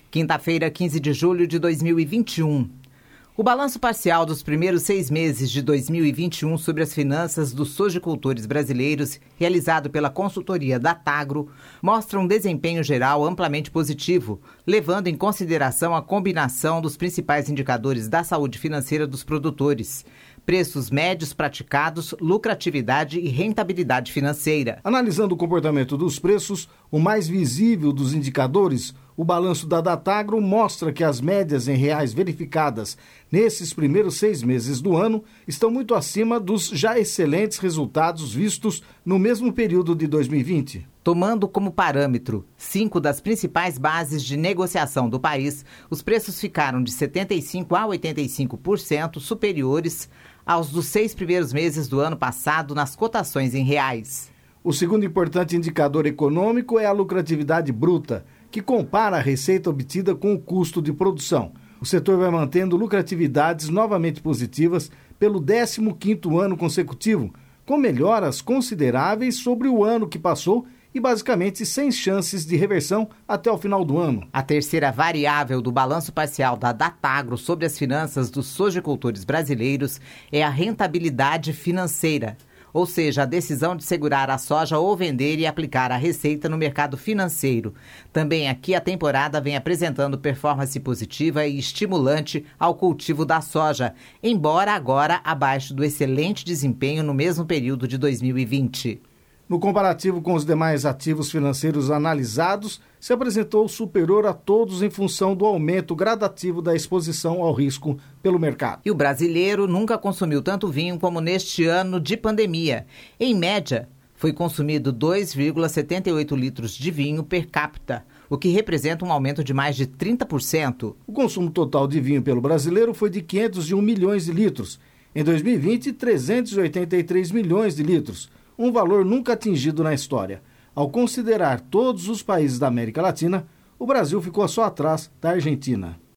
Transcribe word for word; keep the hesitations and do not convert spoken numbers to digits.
Quinta-feira, quinze de julho de dois mil e vinte e um. O balanço parcial dos primeiros seis meses de dois mil e vinte e um sobre as finanças dos sojicultores brasileiros, realizado pela consultoria Datagro, mostra um desempenho geral amplamente positivo, levando em consideração a combinação dos principais indicadores da saúde financeira dos produtores: preços médios praticados, lucratividade e rentabilidade financeira. Analisando o comportamento dos preços, o mais visível dos indicadores, o balanço da Datagro mostra que as médias em reais verificadas nesses primeiros seis meses do ano estão muito acima dos já excelentes resultados vistos no mesmo período de dois mil e vinte. Tomando como parâmetro cinco das principais bases de negociação do país, os preços ficaram de setenta e cinco por cento a oitenta e cinco por cento superiores aos dos seis primeiros meses do ano passado nas cotações em reais. O segundo importante indicador econômico é a lucratividade bruta, que compara a receita obtida com o custo de produção. O setor vai mantendo lucratividades novamente positivas pelo décimo quinto ano consecutivo, com melhoras consideráveis sobre o ano que passou e basicamente sem chances de reversão até o final do ano. A terceira variável do balanço parcial da Datagro sobre as finanças dos sojicultores brasileiros é a rentabilidade financeira, ou seja, a decisão de segurar a soja ou vender e aplicar a receita no mercado financeiro. Também aqui a temporada vem apresentando performance positiva e estimulante ao cultivo da soja, embora agora abaixo do excelente desempenho no mesmo período de dois mil e vinte. No comparativo com os demais ativos financeiros analisados, se apresentou superior a todos em função do aumento gradativo da exposição ao risco pelo mercado. E o brasileiro nunca consumiu tanto vinho como neste ano de pandemia. Em média, foi consumido dois vírgula setenta e oito litros de vinho per capita, o que representa um aumento de mais de trinta por cento. O consumo total de vinho pelo brasileiro foi de quinhentos e um milhões de litros. Em dois mil e vinte, trezentos e oitenta e três milhões de litros. Um valor nunca atingido na história. Ao considerar todos os países da América Latina, o Brasil ficou só atrás da Argentina.